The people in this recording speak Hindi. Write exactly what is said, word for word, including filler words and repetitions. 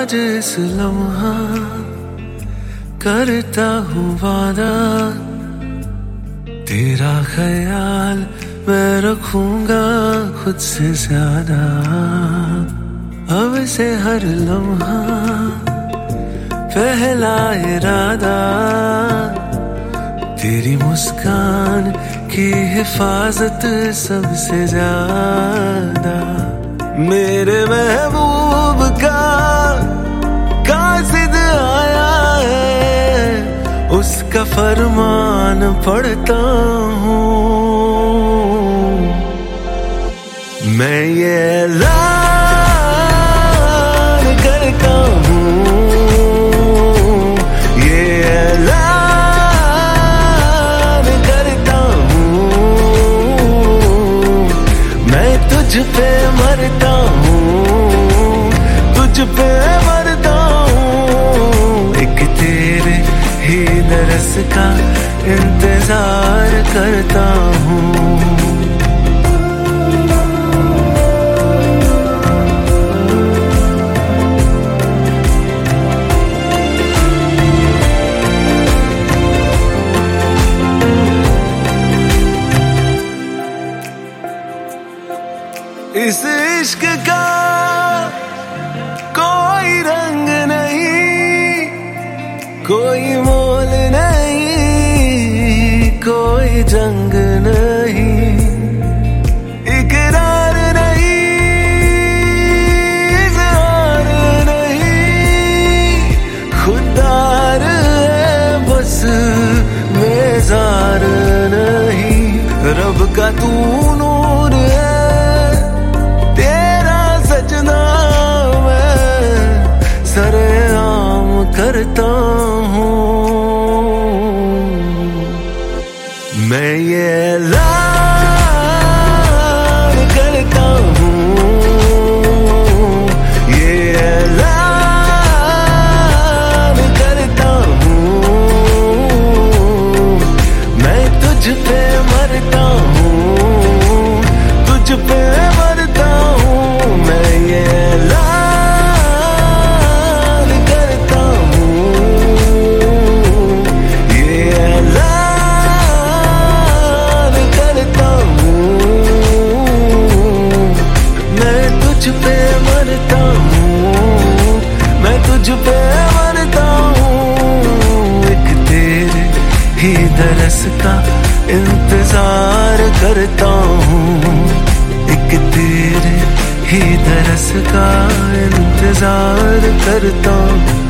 आज इस लम्हा करता हूँ वादा, तेरा ख्याल मैं रखूंगा खुद से ज्यादा। अब से हर लम्हा पहला इरादा, तेरी मुस्कान की हिफाजत सबसे ज्यादा। मेरे महबूब का कासिद आया है, उसका फरमान पढ़ता हूँ। मैं ये ऐलान करता हूँ, ये ऐलान करता हूँ, मैं तुझ पे मरता हूँ, तुझ पे मरता हूँ। एक तेरे ही दरस का इंतजार करता हूँ। इस इश्क का कोई रंग नहीं, कोई मोल नहीं, कोई जंग नहीं, इकरार नहीं, इज़हार नहीं, खुदार है बस मेज़ार नहीं। रब का तू नूर है, सरेआम करता हूँ। मैं ये ऐलान करता हूँ, ये ऐलान करता हूँ, मैं तुझ पे मरता हूँ, तुझ पे मरता हूँ। मैं ये तुझ पे मरता हूँ, मैं तुझ पे मरता हूँ। एक तेरे ही दरस का इंतजार करता हूँ, एक तेरे ही दरस का इंतजार करता हूँ।